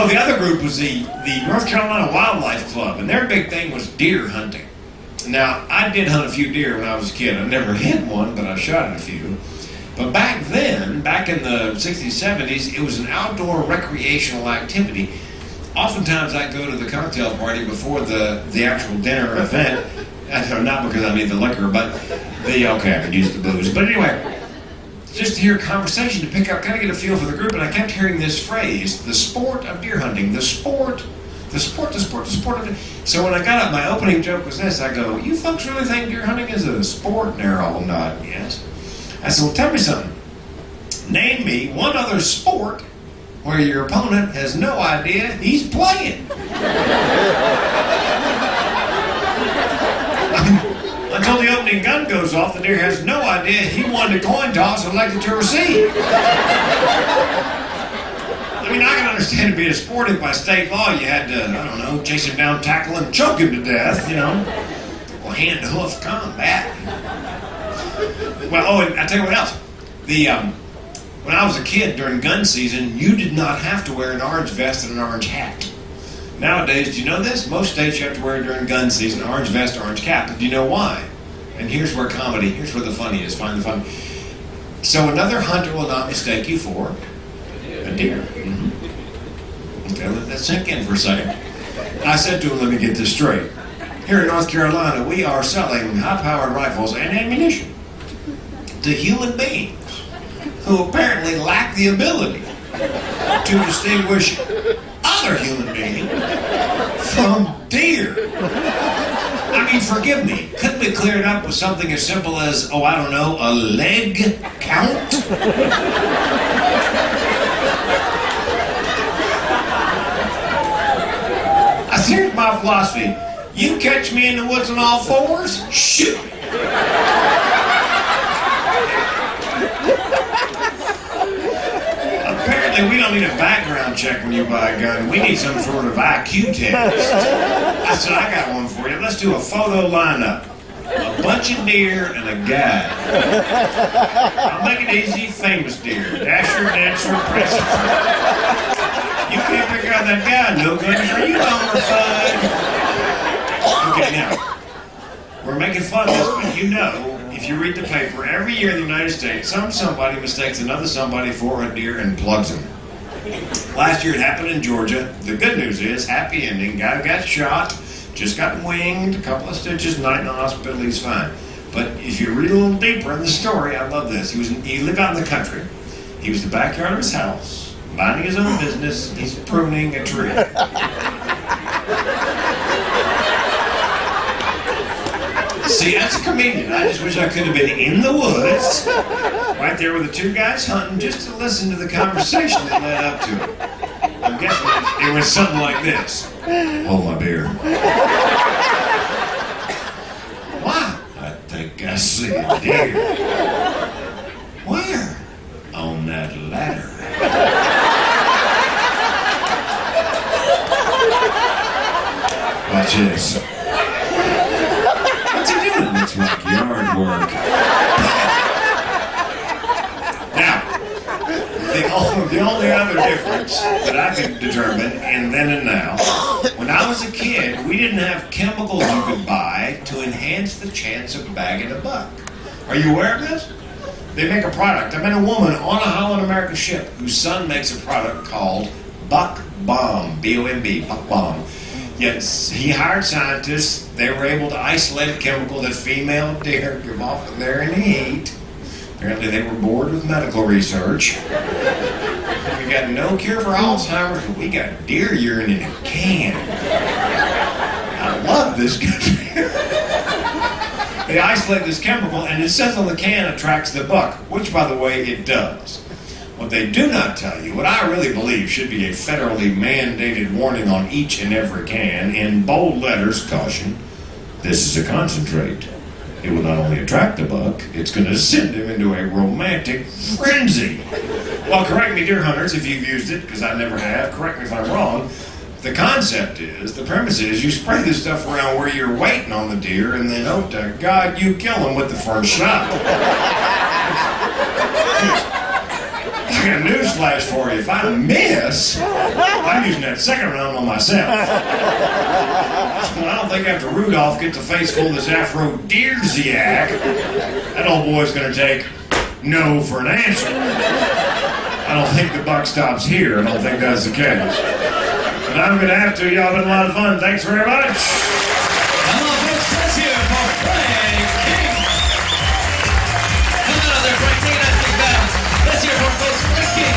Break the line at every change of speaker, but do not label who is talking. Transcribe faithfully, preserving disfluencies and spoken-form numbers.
Oh, the other group was the, the North Carolina Wildlife Club, and their big thing was deer hunting. Now, I did hunt a few deer when I was a kid. I never hit one, but I shot at a few. But back then, back in the sixties, seventies, it was an outdoor recreational activity. Oftentimes, I'd go to the cocktail party before the, the actual dinner event. Not because I need the liquor, but the, okay, I could use the booze. But anyway, just to hear conversation, to pick up, kind of get a feel for the group, and I kept hearing this phrase, the sport of deer hunting, the sport, the sport, the sport, the sport of deer. So when I got up, my opening joke was this. I go, you folks really think deer hunting is a sport? And they're all nodding, yes. I said, well, tell me something. Name me one other sport where your opponent has no idea he's playing. Until the opening gun goes off, the deer has no idea he won the coin toss and elected to receive. I mean, I can understand it being a sport if by state law you had to, I don't know, chase him down, tackle him, choke him to death, you know. Well, hand-to-hoof combat. Well, oh, and I tell you what else. The, um, when I was a kid during gun season, you did not have to wear an orange vest and an orange hat. Nowadays, do you know this? Most states you have to wear during gun season, orange vest, orange cap. But do you know why? And here's where comedy, here's where the funny is. Find the fun. So another hunter will not mistake you for a deer. Mm-hmm. Okay, let that sink in for a second. I said to him, let me get this straight. Here in North Carolina, we are selling high-powered rifles and ammunition to human beings who apparently lack the ability to distinguish other human beings from deer. I mean, forgive me. Couldn't we clear it up with something as simple as, oh, I don't know, a leg count? I see, here's my philosophy. You catch me in the woods on all fours, shoot me. Apparently, we don't need a background check when you buy a gun. We need some sort of I Q test. I said, I got one for you. Let's do a photo lineup. A bunch of deer and a guy. I'll make it easy. Famous deer. Dasher, Dancer, Princess. You can't pick out that guy. No good for you, homicide. Okay, now, we're making fun of this, but you know, if you read the paper, every year in the United States, some somebody mistakes another somebody for a deer and plugs him. Last year it happened in Georgia. The good news is, happy ending. Guy got shot, just got winged, a couple of stitches, night in the hospital, he's fine. But if you read a little deeper in the story, I love this. He was he lived out in the country. He was in the backyard of his house, minding his own business. He's pruning a tree. See, that's a comedian. I just wish I could have been in the woods, right there with the two guys hunting, just to listen to the conversation that led up to it. I'm guessing it, it was something like this. Hold my beer. Why? I think I see a deer. Where? On that ladder. Watch this. It's like yard work. Now, the only, the only other difference that I could determine in then and now, when I was a kid, we didn't have chemicals you could buy to enhance the chance of bagging a buck. Are you aware of this? They make a product. I met a woman on a Holland American ship whose son makes a product called Buck Bomb, B O M B, Buck Bomb. Yes, he hired scientists. They were able to isolate a chemical that female deer give off when they're in the heat. Apparently they were bored with medical research. We got no cure for Alzheimer's, but we got deer urine in a can. I love this country. They isolate this chemical, and it says on the can attracts the buck, which, by the way, it does. What they do not tell you, what I really believe should be a federally mandated warning on each and every can, in bold letters, caution, this is a concentrate. It will not only attract the buck, it's going to send him into a romantic frenzy. Well, correct me, deer hunters, if you've used it, because I never have. Correct me if I'm wrong. The concept is, the premise is, you spray this stuff around where you're waiting on the deer, and then, oh, to God, you kill him with the first shot. I got a newsflash for you. If I miss, I'm using that second round on myself. Well, I don't think after Rudolph gets a face full of this aphrodisiac, that old boy's going to take no for an answer. I don't think the buck stops here. I don't think that's the case. But I'm going to have to. Y'all been a lot of fun. Thanks very much.
Come on, folks. Let's hear it for Frank King. Come on out there, Frank King. I think that. Let's hear it for folks. Frank King.